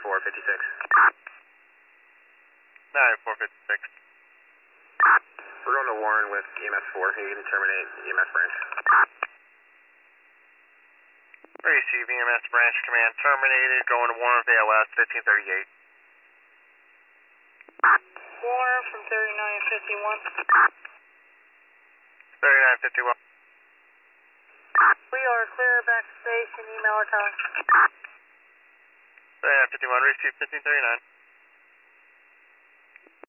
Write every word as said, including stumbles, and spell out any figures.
four fifty-six. nine four fifty-six. We're going to Warren with E M S four. You can terminate E M S branch. Receive E M S branch command terminated. Going to Warren with A L S fifteen thirty-eight. Warren from thirty-nine fifty-one. thirty-nine fifty-one. We are clear back to station. Email our time. thirty-nine fifty-one. Receive fifteen thirty-nine.